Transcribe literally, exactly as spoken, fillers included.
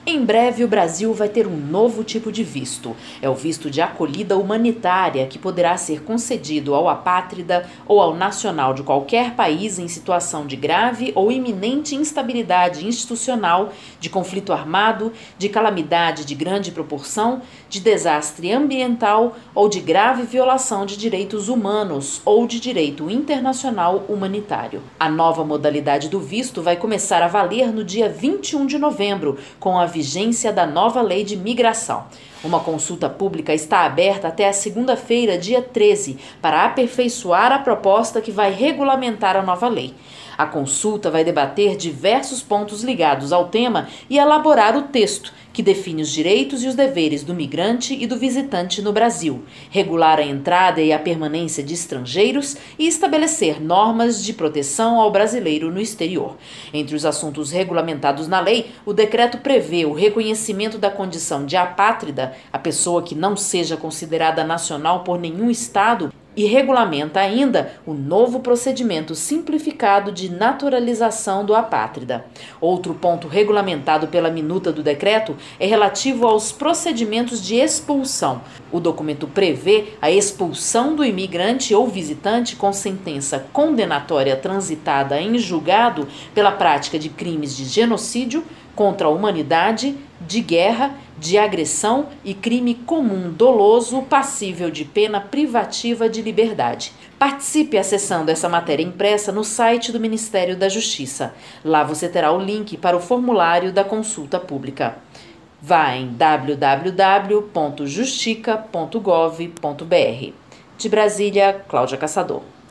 Em breve, o Brasil vai ter um novo tipo de visto. É o visto de acolhida humanitária, que poderá ser concedido ao apátrida ou ao nacional de qualquer país em situação de grave ou iminente instabilidade institucional, de conflito armado, de calamidade de grande proporção, de desastre ambiental ou de grave violação de direitos humanos ou de direito internacional humanitário. A nova modalidade do visto vai começar a valer no dia vinte e um de novembro, com a vigência da nova lei de migração. Uma consulta pública está aberta até a segunda-feira, dia treze, para aperfeiçoar a proposta que vai regulamentar a nova lei. A consulta vai debater diversos pontos ligados ao tema e elaborar o texto, que define os direitos e os deveres do migrante e do visitante no Brasil, regular a entrada e a permanência de estrangeiros e estabelecer normas de proteção ao brasileiro no exterior. Entre os assuntos regulamentados na lei, o decreto prevê o reconhecimento da condição de apátrida, a pessoa que não seja considerada nacional por nenhum estado, e regulamenta ainda o novo procedimento simplificado de naturalização do apátrida. Outro ponto regulamentado pela minuta do decreto é relativo aos procedimentos de expulsão. O documento prevê a expulsão do imigrante ou visitante com sentença condenatória transitada em julgado pela prática de crimes de genocídio, contra a humanidade, de guerra, de agressão e crime comum doloso passível de pena privativa de liberdade. Participe acessando essa matéria impressa no site do Ministério da Justiça. Lá você terá o link para o formulário da consulta pública. Vá em w w w ponto justica ponto gov ponto b r. De Brasília, Cláudia Caçador.